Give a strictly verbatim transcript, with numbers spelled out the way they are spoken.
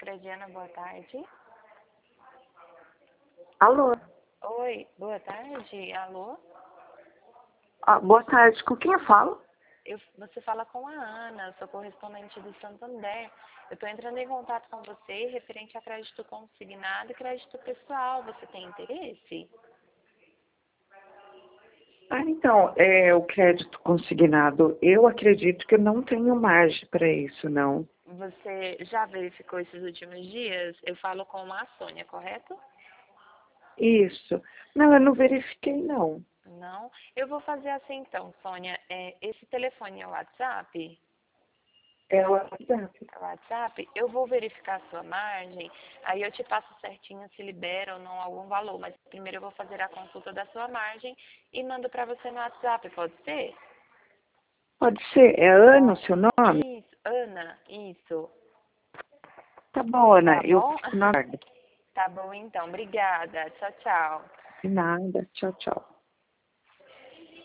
Crediana, boa tarde. Alô? Oi, boa tarde. Alô? Ah, boa tarde. Com quem eu falo? Eu, você fala com a Ana, sou correspondente do Santander. Eu estou entrando em contato com você referente a crédito consignado e crédito pessoal. Você tem interesse? Ah, então, é, o crédito consignado, eu acredito que eu não tenho margem para isso, não. Você já verificou esses últimos dias? Eu falo com a Sônia, correto? Isso. Não, eu não verifiquei, não. Não? Eu vou fazer assim então, Sônia. É, esse telefone é o WhatsApp? É o WhatsApp. É o WhatsApp? Eu vou verificar a sua margem, aí eu te passo certinho se libera ou não algum valor. Mas primeiro eu vou fazer a consulta da sua margem e mando para você no WhatsApp, pode ser? Pode ser. É Ana o seu nome? Isso, Ana, isso. Tá bom, Ana. Tá Eu bom? fico na guarda. Tá bom então, obrigada. Tchau, tchau. De nada. Tchau, tchau.